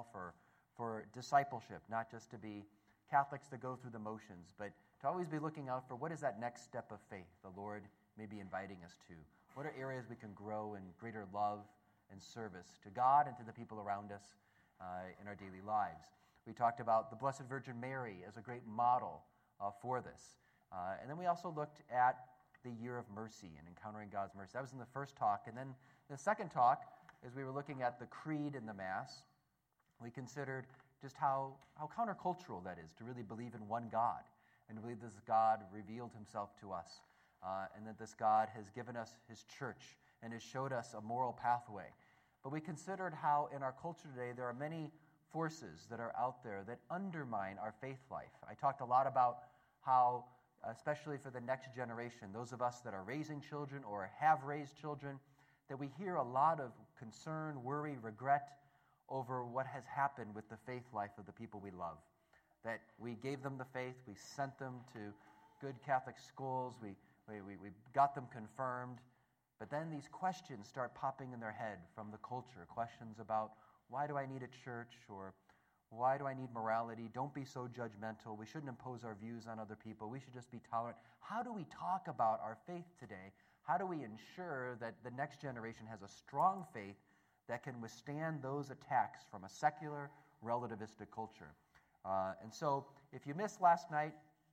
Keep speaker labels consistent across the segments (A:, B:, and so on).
A: call for discipleship, not just to be Catholics to go through the motions, but to always be looking out for what is that next step of faith the Lord may be inviting us to. What are areas we can grow in greater love and service to God and to the people around us in our daily lives. We talked about the Blessed Virgin Mary as a great model for this. And then we also looked at the year of mercy and encountering God's mercy. That was in the first talk. And then the second talk, as we were looking at the creed in the Mass, we considered just how countercultural that is to really believe in one God and to believe this God revealed himself to us and that this God has given us his church and has showed us a moral pathway. But we considered how in our culture today there are many forces that are out there that undermine our faith life. I talked a lot about how, especially for the next generation, those of us that are raising children or have raised children, that we hear a lot of concern, worry, regret over what has happened with the faith life of the people we love. That we gave them the faith, we sent them to good Catholic schools, we got them confirmed, but then these questions start popping in their head from the culture, questions about why do I need a church, or why do I need morality? Don't be so judgmental. We shouldn't impose our views on other people. We should just be tolerant. How do we talk about our faith today? How do we ensure that the next generation has a strong faith that can withstand those attacks from a secular, relativistic culture? And so, if you missed last night,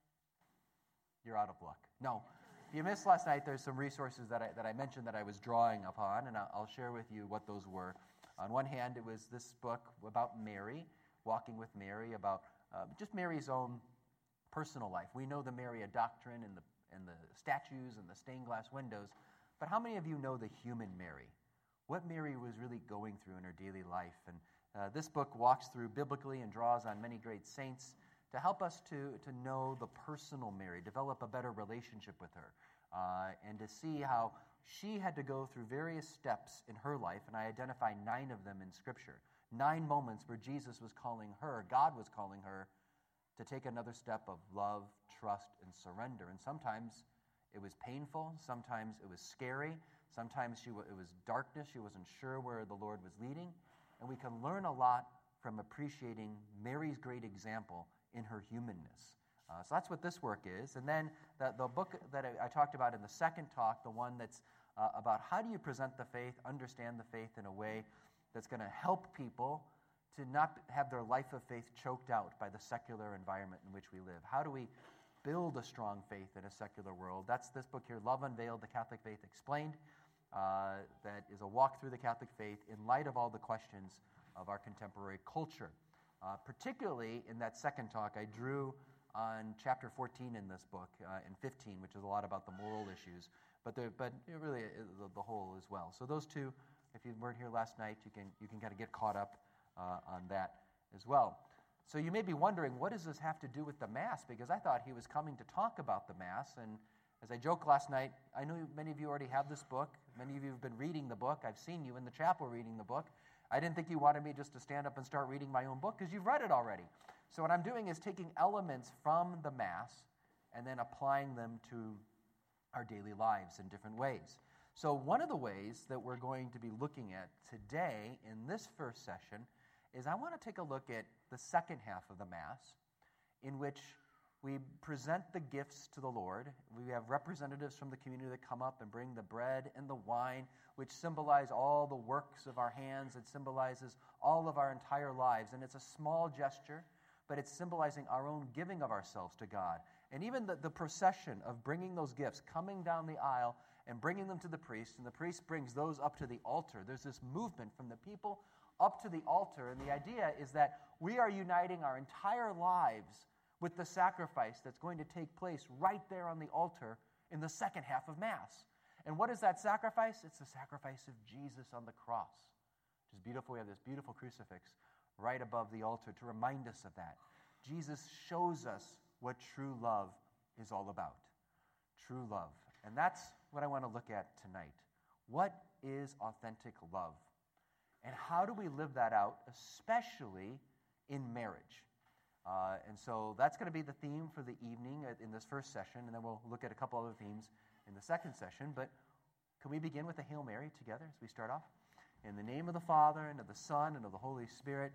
A: you're out of luck. No, if you missed last night, there's some resources that I mentioned that I was drawing upon, and I'll share with you what those were. On one hand, it was this book about Mary, Walking with Mary, about just Mary's own personal life. We know the Maria doctrine and the statues and the stained glass windows, but how many of you know the human Mary? What Mary was really going through in her daily life? And this book walks through biblically and draws on many great saints to help us to know the personal Mary, develop a better relationship with her, and to see how she had to go through various steps in her life, and I identify 9 of them in Scripture. 9 moments where Jesus was calling her, God was calling her, to take another step of love, trust, and surrender. And sometimes it was painful, sometimes it was scary, sometimes it was darkness, she wasn't sure where the Lord was leading, and we can learn a lot from appreciating Mary's great example in her humanness. So that's what this work is. And then the book that I talked about in the second talk, the one that's about how do you present the faith, understand the faith in a way that's going to help people to not have their life of faith choked out by the secular environment in which we live. How do we build a strong faith in a secular world? That's this book here, Love Unveiled, The Catholic Faith Explained, that is a walk through the Catholic faith in light of all the questions of our contemporary culture. Particularly in that second talk, I drew on chapter 14 in this book, and 15, which is a lot about the moral issues, but really the whole as well. So those two, if you weren't here last night, you can kind of get caught up on that as well. So you may be wondering, what does this have to do with the Mass? Because I thought he was coming to talk about the Mass, and as I joked last night, I know many of you already have this book. Many of you have been reading the book. I've seen you in the chapel reading the book. I didn't think you wanted me just to stand up and start reading my own book because you've read it already. So what I'm doing is taking elements from the Mass and then applying them to our daily lives in different ways. So one of the ways that we're going to be looking at today in this first session is I want to take a look at the second half of the Mass, in which we present the gifts to the Lord. We have representatives from the community that come up and bring the bread and the wine, which symbolize all the works of our hands. It symbolizes all of our entire lives. And it's a small gesture, but it's symbolizing our own giving of ourselves to God. And even the procession of bringing those gifts, coming down the aisle and bringing them to the priest, and the priest brings those up to the altar. There's this movement from the people up to the altar, and the idea is that we are uniting our entire lives with the sacrifice that's going to take place right there on the altar in the second half of Mass. And what is that sacrifice? It's the sacrifice of Jesus on the cross, which is beautiful. We have this beautiful crucifix right above the altar to remind us of that. Jesus shows us what true love is all about. True love. And that's what I want to look at tonight. What is authentic love? And how do we live that out, especially in marriage? And so that's going to be the theme for the evening in this first session, and then we'll look at a couple other themes in the second session. But can we begin with a Hail Mary together as we start off? In the name of the Father, and of the Son, and of the Holy Spirit.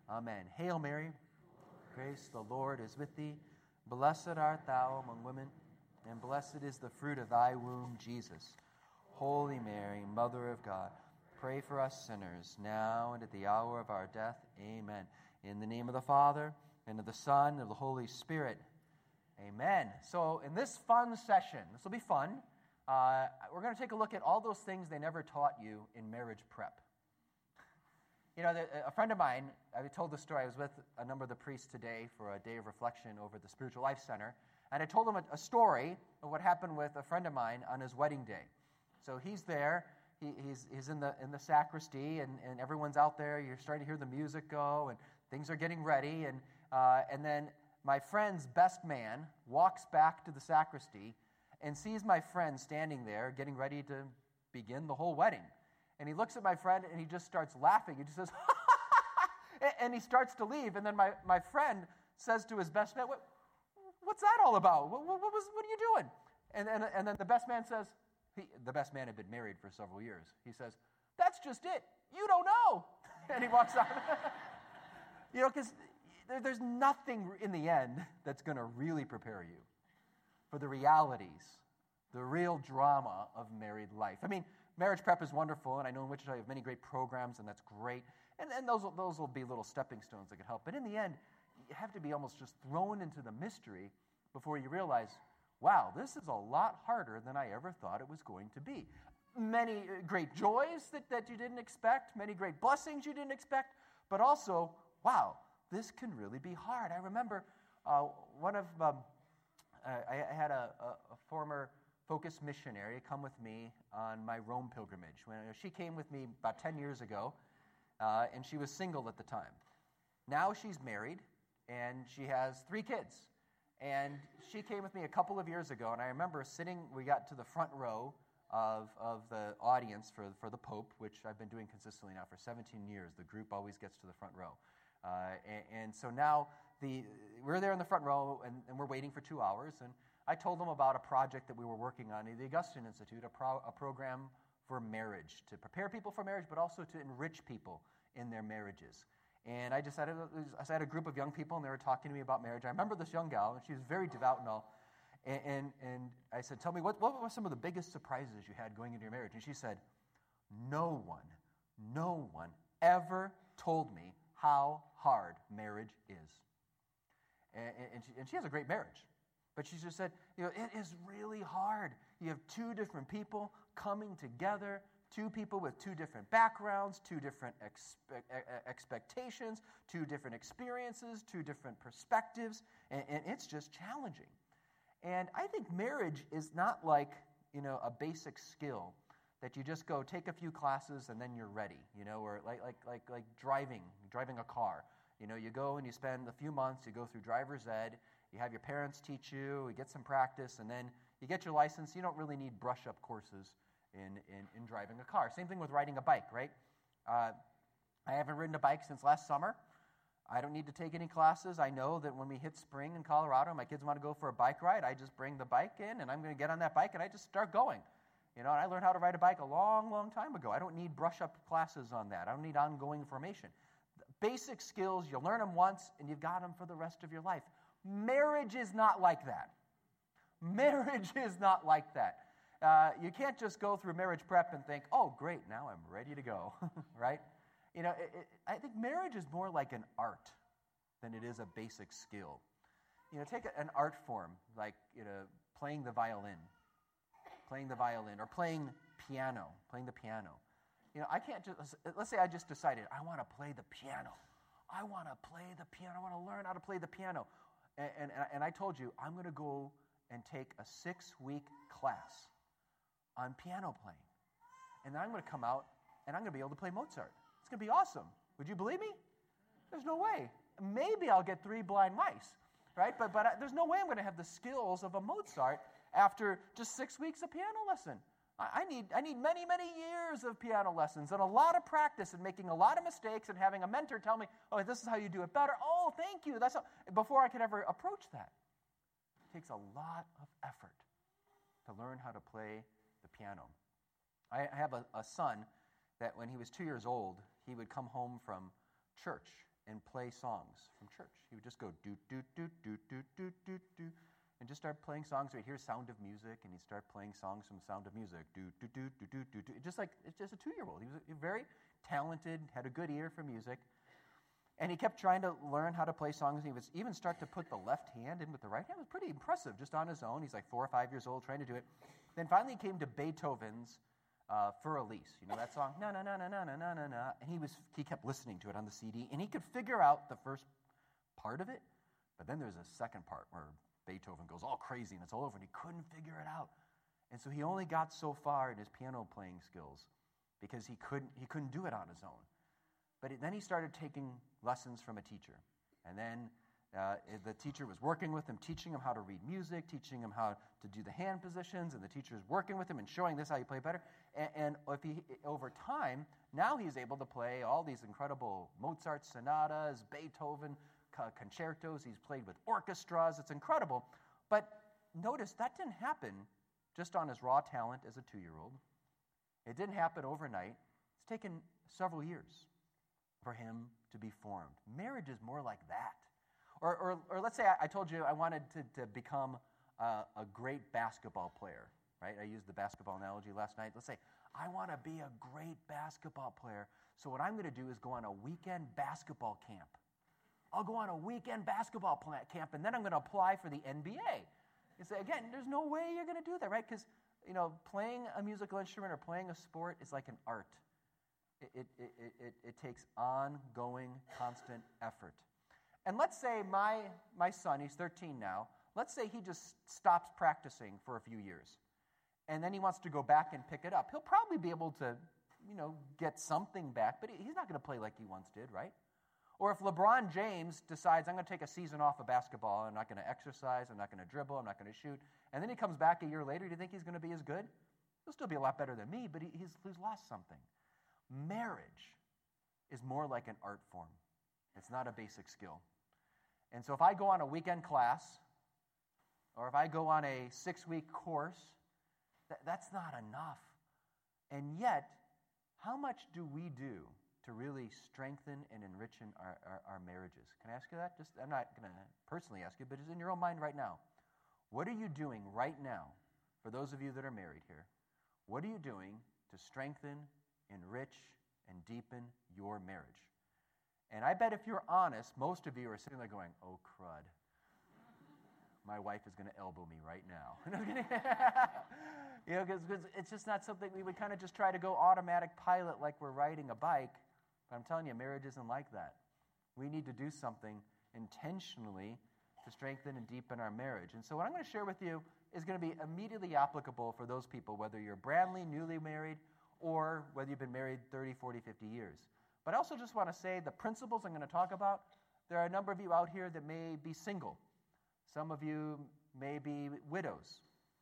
A: Amen. Hail Mary, grace, the Lord is with thee. Blessed art thou among women, and blessed is the fruit of thy womb, Jesus. Holy Mary, Mother of God, pray for us sinners, now and at the hour of our death. Amen. In the name of the Father, and of the Son, and of the Holy Spirit. Amen. So in this fun session, this will be fun, we're going to take a look at all those things they never taught you in marriage prep. You know, a friend of mine, I told the story, I was with a number of the priests today for a day of reflection over the Spiritual Life Center, and I told them a story of what happened with a friend of mine on his wedding day. So he's there, he's in the sacristy, and everyone's out there, you're starting to hear the music go, and things are getting ready, and then my friend's best man walks back to the sacristy and sees my friend standing there getting ready to begin the whole wedding. And he looks at my friend, and he just starts laughing. He just says, and he starts to leave. And then my friend says to his best man, what's that all about? What are you doing? And then the best man says, the best man had been married for several years. He says, that's just it. You don't know. And he walks out. You know, because there's nothing in the end that's going to really prepare you for the realities, the real drama of married life. I mean, marriage prep is wonderful, and I know in Wichita you have many great programs, and that's great. And those will be little stepping stones that can help. But in the end, you have to be almost just thrown into the mystery before you realize, wow, this is a lot harder than I ever thought it was going to be. Many great joys that you didn't expect, many great blessings you didn't expect, but also, wow, this can really be hard. I remember I had a former Focus missionary come with me on my Rome pilgrimage. When she came with me about 10 years ago, and she was single at the time. Now she's married, and she has 3 kids. And she came with me a couple of years ago, and I remember we got to the front row of the audience for the Pope, which I've been doing consistently now for 17 years. The group always gets to the front row. And so now we're there in the front row, and we're waiting for 2 hours, and I told them about a project that we were working on at the Augustine Institute, a program for marriage, to prepare people for marriage, but also to enrich people in their marriages. And I had a group of young people, and they were talking to me about marriage. I remember this young gal, and she was very devout and all. And I said, tell me, what were some of the biggest surprises you had going into your marriage? And she said, no one ever told me how hard marriage is. And she has a great marriage. But she just said, it is really hard. You have 2 different people coming together, 2 people with 2 different backgrounds, 2 different expectations, 2 different experiences, 2 different perspectives, and it's just challenging. And I think marriage is not like, a basic skill that you just go take a few classes and then you're ready, or like driving a car. You go and you spend a few months, you go through driver's ed, you have your parents teach you, you get some practice, and then you get your license. You don't really need brush-up courses in driving a car. Same thing with riding a bike, right? I haven't ridden a bike since last summer. I don't need to take any classes. I know that when we hit spring in Colorado, my kids want to go for a bike ride, I just bring the bike in, and I'm going to get on that bike, and I just start going. And I learned how to ride a bike a long, long time ago. I don't need brush-up classes on that. I don't need ongoing information. Basic skills, you learn them once, and you've got them for the rest of your life. Marriage is not like that. Marriage is not like that. You can't just go through marriage prep and think, oh, great, now I'm ready to go, right? I think marriage is more like an art than it is a basic skill. Take an art form like playing the violin, or playing the piano. I can't just, let's say I just decided I want to play the piano. I want to learn how to play the piano. And I told you, I'm going to go and take a 6-week class on piano playing. And then I'm going to come out, and I'm going to be able to play Mozart. It's going to be awesome. Would you believe me? There's no way. Maybe I'll get 3 blind mice, right? But there's no way I'm going to have the skills of a Mozart after just 6 weeks of piano lesson. I need many, many years of piano lessons and a lot of practice and making a lot of mistakes and having a mentor tell me, oh, this is how you do it better. Oh, thank you. Before I could ever approach that. It takes a lot of effort to learn how to play the piano. I have a son that when he was 2 years old, he would come home from church and play songs from church. He would just go do, do, do, do, do, do, do, do, and just start playing songs. We'd hear Sound of Music, and he'd start playing songs from Sound of Music. Do, do, do, do, do, do, do. It's just a 2-year-old. He was very talented, had a good ear for music. And he kept trying to learn how to play songs. He would even start to put the left hand in with the right hand. It was pretty impressive just on his own. He's like 4 or 5 years old trying to do it. Then finally he came to Beethoven's Für Elise. You know that song? Na, na, na, na, na, na, na, na. And he kept listening to it on the CD, and he could figure out the first part of it. But then there's a second part where Beethoven goes all crazy, and it's all over, and he couldn't figure it out. And so he only got so far in his piano playing skills because he couldn't do it on his own. But then he started taking lessons from a teacher. And then the teacher was working with him, teaching him how to read music, teaching him how to do the hand positions, and the teacher is working with him and showing this how you play better. And over time, now he's able to play all these incredible Mozart sonatas, Beethoven concertos. He's played with orchestras. It's incredible. But notice that didn't happen just on his raw talent as a 2-year-old. It didn't happen overnight. It's taken several years for him to be formed. Marriage is more like that. Or let's say I told you I wanted to become a great basketball player, right? I used the basketball analogy last night. Let's say I want to be a great basketball player. So what I'm going to do is go on a weekend basketball camp. I'll go on a weekend basketball camp, and then I'm going to apply for the NBA. You say, again, there's no way you're going to do that, right? Because, playing a musical instrument or playing a sport is like an art. It takes ongoing, constant effort. And let's say my son, he's 13 now, let's say he just stops practicing for a few years. And then he wants to go back and pick it up. He'll probably be able to, get something back, but he's not going to play like he once did, right? Or if LeBron James decides, I'm going to take a season off of basketball, I'm not going to exercise, I'm not going to dribble, I'm not going to shoot, and then he comes back a year later, do you think he's going to be as good? He'll still be a lot better than me, but he's lost something. Marriage is more like an art form. It's not a basic skill. And so if I go on a weekend class, or if I go on a 6-week course, that's not enough. And yet, how much do we do to really strengthen and enrich our marriages? Can I ask you that? I'm not going to personally ask you, but it's in your own mind right now. What are you doing right now, for those of you that are married here? What are you doing to strengthen, enrich, and deepen your marriage? And I bet if you're honest, most of you are sitting there going, oh, crud. My wife is going to elbow me right now. Because it's just not something we would kind of just try to go automatic pilot like we're riding a bike. But I'm telling you, marriage isn't like that. We need to do something intentionally to strengthen and deepen our marriage. And so what I'm going to share with you is going to be immediately applicable for those people, whether you're brandly, newly married, or whether you've been married 30, 40, 50 years. But I also just want to say the principles I'm going to talk about, there are a number of you out here that may be single. Some of you may be widows.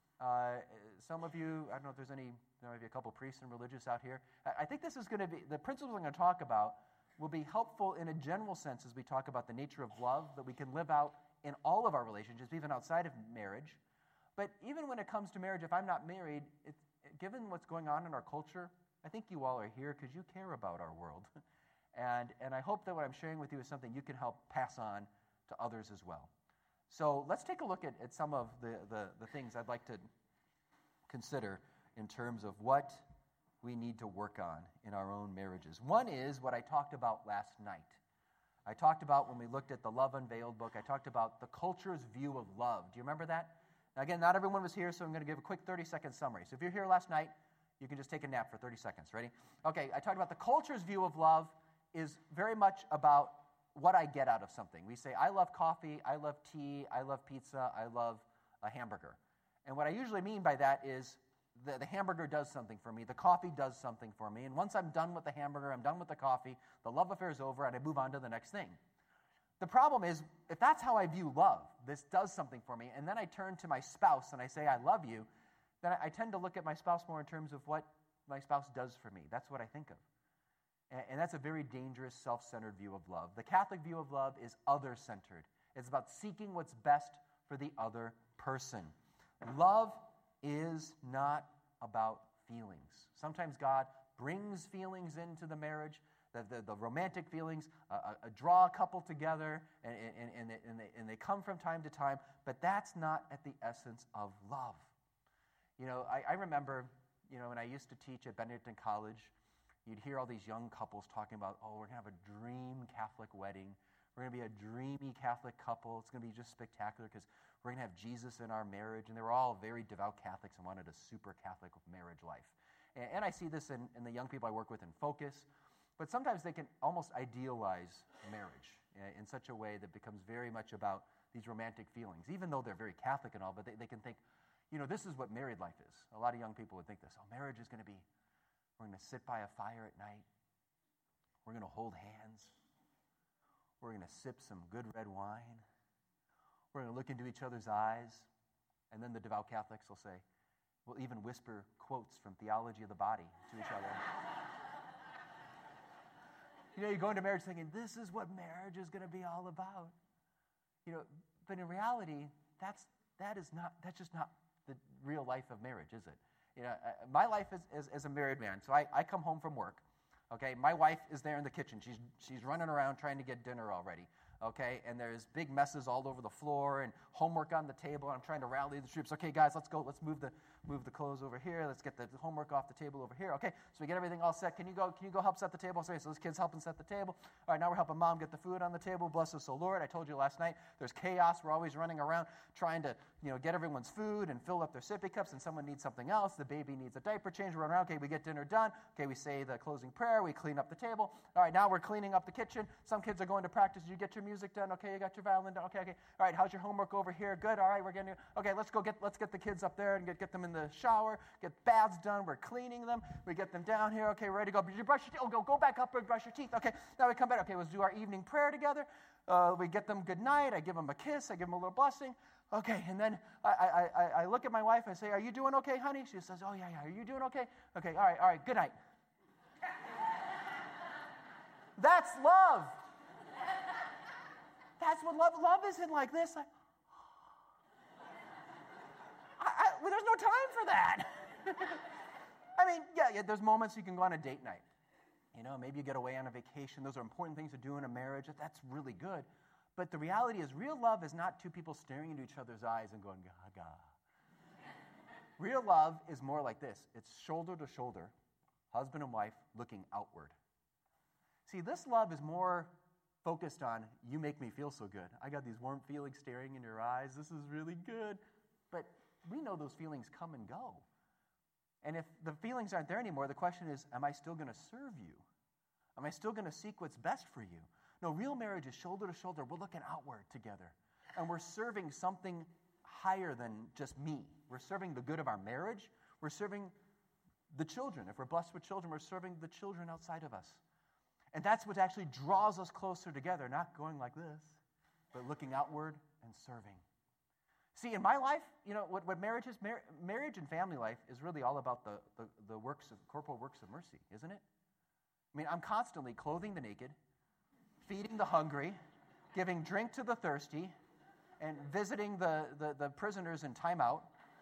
A: Some of you, I don't know if there's any, there might be a couple priests and religious out here. I think this is going to be, the principles I'm going to talk about will be helpful in a general sense as we talk about the nature of love that we can live out in all of our relationships, even outside of marriage. But even when it comes to marriage, if I'm not married, given what's going on in our culture, I think you all are here because you care about our world. And I hope that what I'm sharing with you is something you can help pass on to others as well. So let's take a look at some of the things I'd like to consider in terms of what we need to work on in our own marriages. One is what I talked about last night. I talked about when we looked at the Love Unveiled book, I talked about the culture's view of love. Do you remember that? Now, again, not everyone was here, so I'm going to give a quick 30-second summary. So if you're here last night, you can just take a nap for 30 seconds. Ready? Okay, I talked about the culture's view of love is very much about what I get out of something. We say, I love coffee, I love tea, I love pizza, I love a hamburger. And what I usually mean by that is the hamburger does something for me, the coffee does something for me, and once I'm done with the hamburger, I'm done with the coffee, the love affair is over, and I move on to the next thing. The problem is, if that's how I view love, this does something for me, and then I turn to my spouse and I say, I love you, then I tend to look at my spouse more in terms of what my spouse does for me. That's what I think of. And that's a very dangerous, self-centered view of love. The Catholic view of love is other-centered. It's about seeking what's best for the other person. Love is not about feelings. Sometimes God brings feelings into the marriage the romantic feelings, draw a couple together, and they come from time to time, but that's not at the essence of love. I remember, when I used to teach at Benedictine College, you'd hear all these young couples talking about, we're going to have a dream Catholic wedding. We're going to be a dreamy Catholic couple. It's going to be just spectacular because we're going to have Jesus in our marriage. And they were all very devout Catholics and wanted a super Catholic marriage life. And I see this in the young people I work with in Focus. But sometimes they can almost idealize marriage in such a way that becomes very much about these romantic feelings, even though they're very Catholic and all, but they can think, this is what married life is. A lot of young people would think this. Marriage is going to be, we're going to sit by a fire at night. We're going to hold hands. We're going to sip some good red wine. We're going to look into each other's eyes. And then the devout Catholics will say, we'll even whisper quotes from Theology of the Body to each other. You go into marriage thinking, this is what marriage is going to be all about. But in reality, that's just not the real life of marriage, is it? My life is as a married man. So I come home from work. Okay, my wife is there in the kitchen. She's running around trying to get dinner all ready. Okay, and there's big messes all over the floor and homework on the table. I'm trying to rally the troops. Okay, guys, let's go. Let's move the clothes over here. Let's get the homework off the table over here. Okay, so we get everything all set. Can you go help set the table? So those kids helping set the table. All right, now we're helping mom get the food on the table. Bless us, O Lord. I told you last night, there's chaos. We're always running around trying to get everyone's food and fill up their sippy cups, and someone needs something else. The baby needs a diaper change. We're running around. Okay, we get dinner done. Okay, we say the closing prayer. We clean up the table. All right, now we're cleaning up the kitchen. Some kids are going to practice. Did you get your music done? Okay, you got your violin done. Okay. All right, how's your homework over here? Good. All right, we're getting. Okay, let's get the kids up there and get them in the shower. Get baths done. We're cleaning them. We get them down here. Okay, ready to go. Did you brush your teeth? Oh, go back up and brush your teeth. Okay, now we come back. Okay, let's do our evening prayer together. We get them good night. I give them a kiss. I give them a little blessing. Okay, and then I look at my wife. I say, "Are you doing okay, honey?" She says, "Oh yeah. Are you doing okay?" Okay, all right. Good night. That's love. That's what love isn't like this. Well, there's no time for that. I mean, yeah, there's moments you can go on a date night. Maybe you get away on a vacation. Those are important things to do in a marriage. That's really good. But the reality is, real love is not two people staring into each other's eyes and going, gaga. Real love is more like this. It's shoulder to shoulder, husband and wife looking outward. See, this love is more focused on, you make me feel so good. I got these warm feelings staring in your eyes. This is really good. But we know those feelings come and go. And if the feelings aren't there anymore, the question is, am I still going to serve you? Am I still going to seek what's best for you? No, real marriage is shoulder to shoulder. We're looking outward together. And we're serving something higher than just me. We're serving the good of our marriage. We're serving the children. If we're blessed with children, we're serving the children outside of us. And that's what actually draws us closer together, not going like this, but looking outward and serving. See, in my life, what marriage is, marriage and family life is really all about the corporal works of mercy, isn't it? I mean, I'm constantly clothing the naked, feeding the hungry, giving drink to the thirsty, and visiting the prisoners in timeout.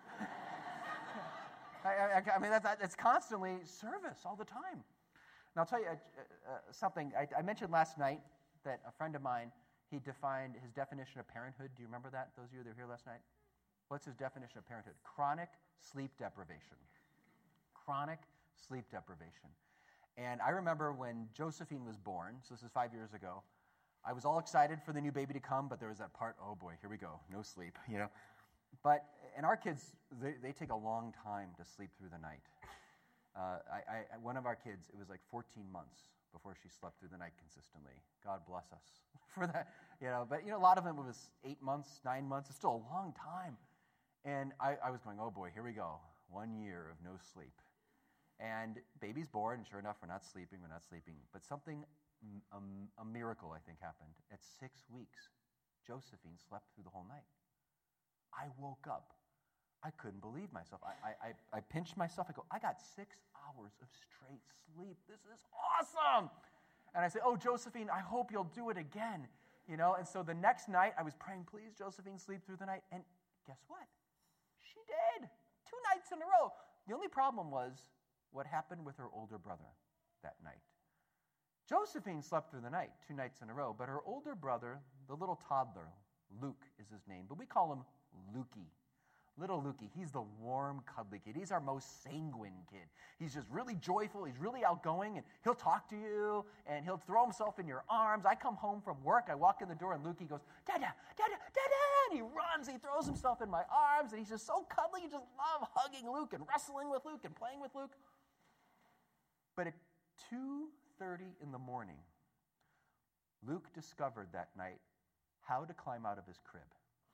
A: I mean, it's constantly service all the time. And I'll tell you something. I mentioned last night that a friend of mine, he defined his definition of parenthood. Do you remember that, those of you that were here last night? What's his definition of parenthood? Chronic sleep deprivation. Chronic sleep deprivation. And I remember when Josephine was born, so this is 5 years ago, I was all excited for the new baby to come, but there was that part, oh boy, here we go, no sleep, But, and our kids, they take a long time to sleep through the night. One of our kids, it was like 14 months before she slept through the night consistently. God bless us for that, But, a lot of them, it was 8 months, 9 months. It's still a long time. And I was going, oh boy, here we go. 1 year of no sleep. And baby's born, and sure enough, we're not sleeping. But something, a miracle, I think, happened. At 6 weeks, Josephine slept through the whole night. I woke up. I couldn't believe myself. I pinched myself. I go, I got 6 hours of straight sleep. This is awesome. And I say, oh, Josephine, I hope you'll do it again. And so the next night, I was praying, please, Josephine, sleep through the night. And guess what? She did. 2 nights in a row. The only problem was what happened with her older brother that night. Josephine slept through the night, 2 nights in a row, but her older brother, the little toddler, Luke is his name, but we call him Lukey. Little Lukey, he's the warm, cuddly kid. He's our most sanguine kid. He's just really joyful. He's really outgoing, and he'll talk to you, and he'll throw himself in your arms. I come home from work. I walk in the door, and Lukey goes, Dada, Dada, Dada, and he runs. He throws himself in my arms, and he's just so cuddly. You just love hugging Luke and wrestling with Luke and playing with Luke. But at 2:30 in the morning, Luke discovered that night how to climb out of his crib.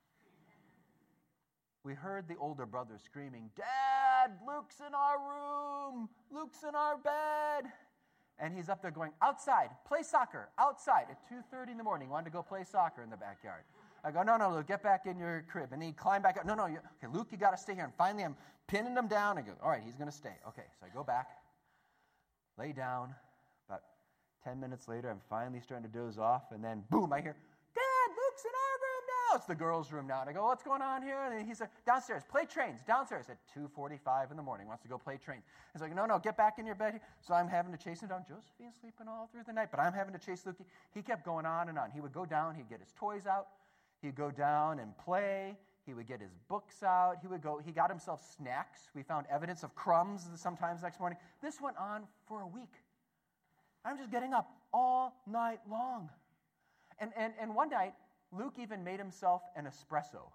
A: We heard the older brother screaming, Dad, Luke's in our room. Luke's in our bed. And he's up there going, outside, play soccer, outside. At 2:30 in the morning, he wanted to go play soccer in the backyard. I go, no, Luke, get back in your crib. And he climbed back up. No, okay, Luke, you got to stay here. And finally, I'm pinning him down. I go, all right, he's going to stay. Okay, so I go back, lay down. About 10 minutes later, I'm finally starting to doze off. And then, boom, I hear, Dad, Luke's in our room now. It's the girls' room now. And I go, what's going on here? And he's like, downstairs, play trains, downstairs at 2:45 in the morning. Wants to go play trains. He's like, no, get back in your bed. So I'm having to chase him down. Josephine's sleeping all through the night, but I'm having to chase Luke. He kept going on and on. He would go down. He'd get his toys out. He'd go down and play. He would get his books out. He got himself snacks. We found evidence of crumbs sometimes next morning. This went on for a week. I'm just getting up all night long. And one night, Luke even made himself an espresso.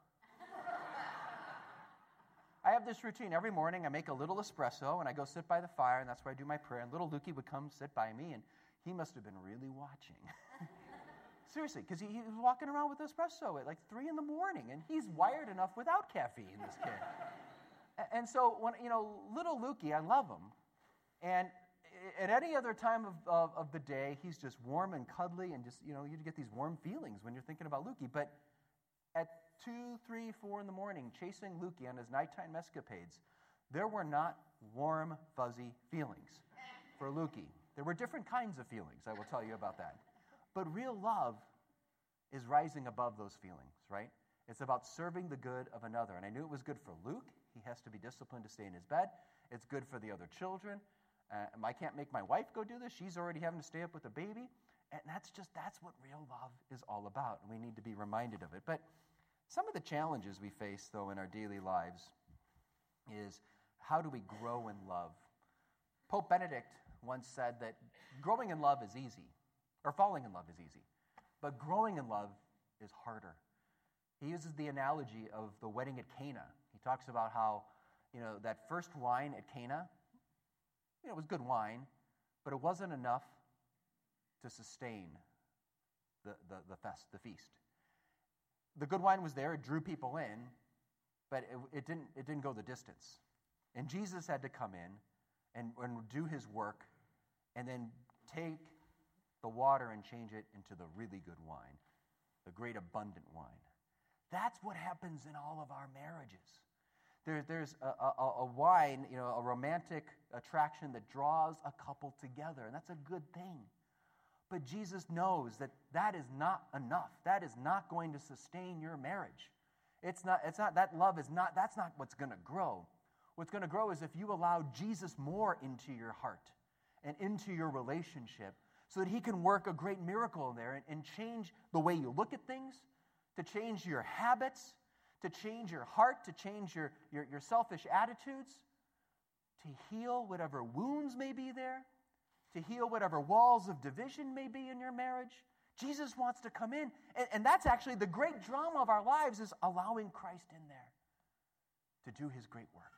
A: I have this routine. Every morning, I make a little espresso, and I go sit by the fire, and that's where I do my prayer. And little Lukey would come sit by me, and he must have been really watching. Seriously, because he was walking around with espresso at like 3 in the morning, and he's wired enough without caffeine, this kid. And so, when little Lukey, I love him. And at any other time of the day, he's just warm and cuddly, and just, you get these warm feelings when you're thinking about Lukey. But at 2, 3, 4 in the morning, chasing Lukey on his nighttime escapades, there were not warm, fuzzy feelings for Lukey. There were different kinds of feelings, I will tell you about that. But real love is rising above those feelings, right? It's about serving the good of another. And I knew it was good for Luke. He has to be disciplined to stay in his bed. It's good for the other children. I can't make my wife go do this. She's already having to stay up with a baby. And that's what real love is all about. And we need to be reminded of it. But some of the challenges we face, though, in our daily lives is how do we grow in love? Pope Benedict once said that growing in love is easy, or falling in love is easy. But growing in love is harder. He uses the analogy of the wedding at Cana. He talks about how, that first wine at Cana, it was good wine, but it wasn't enough to sustain the feast. The good wine was there, it drew people in, but it didn't go the distance. And Jesus had to come in and do his work and then take the water and change it into the really good wine, the great abundant wine. That's what happens in all of our marriages. There's a wine, a romantic attraction that draws a couple together, and that's a good thing. But Jesus knows that is not enough. That is not going to sustain your marriage. It's not that love is not, that's not what's going to grow. What's going to grow is if you allow Jesus more into your heart and into your relationship so that he can work a great miracle in there and change the way you look at things, to change your habits, to change your heart, to change your selfish attitudes, to heal whatever wounds may be there, to heal whatever walls of division may be in your marriage. Jesus wants to come in, and that's actually the great drama of our lives, is allowing Christ in there to do his great work.